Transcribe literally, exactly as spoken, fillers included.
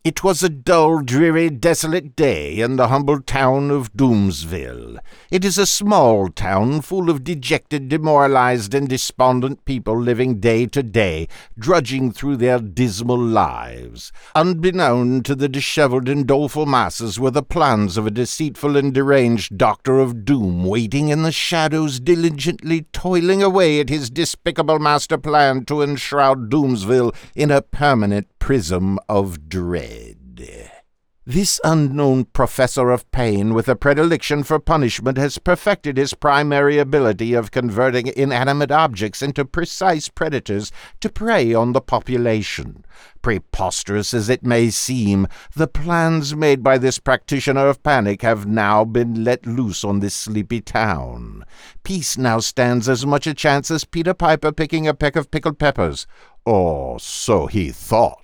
It was a dull, dreary, desolate day in the humble town of Doomsville. It is a small town full of dejected, demoralized, and despondent people living day to day, drudging through their dismal lives. Unbeknown to the disheveled and doleful masses were the plans of a deceitful and deranged Doctor of Doom, waiting in the shadows, diligently toiling away at his despicable master plan to enshroud Doomsville in a permanent prism of dread. This unknown professor of pain, with a predilection for punishment, has perfected his primary ability of converting inanimate objects into precise predators to prey on the population. Preposterous as it may seem, the plans made by this practitioner of panic have now been let loose on this sleepy town. Peace now stands as much a chance as Peter Piper picking a peck of pickled peppers. Or so he thought.